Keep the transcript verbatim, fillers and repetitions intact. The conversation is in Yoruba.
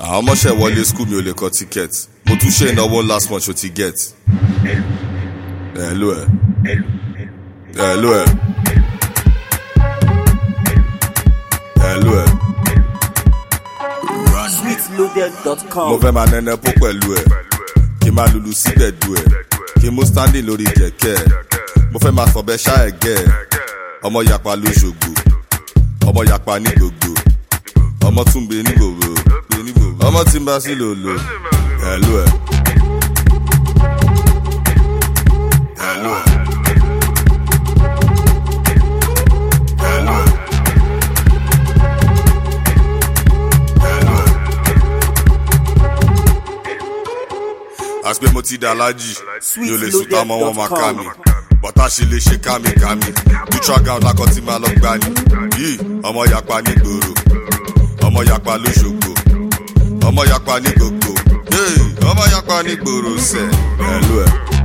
àwọn ọmọọṣẹ́ wọlé school mi ò lè kọ ticket mo tún ṣe ìnáwó last month ṣó ti get. hello ẹ hello ẹ hello ẹ. sweet loaded dot com. mo fẹ́ máa nẹ́nẹ́ pó pẹ̀lú ẹ kí n máa lulu síbẹ̀ du ẹ kí n mú standing lórí kẹ̀kẹ́ mo fẹ́ máa fọ̀bẹ ṣá ẹ̀gẹ́ ọmọ yapa lóṣogbo ọmọ yapa ní gbogbo ọmọ tún bẹ ní gbogbo ọmọ tí ń bá sí lòlò hello ẹ hello ẹ hello ẹ hello ẹ. àti pé mo ti dà lájì mi ò lè sùn táwọn wọn máa ká mi bọ́tà ṣe lè ṣe kámikámi neutral ground lákọ̀ tí máa lọ gbá ni yìí ọmọ yapa ní gbòòrò ọmọ yapa lóṣogbo ọmọ yapa ní gbogbo ọmọ yapa ní gbòòrò sẹ hello ẹ.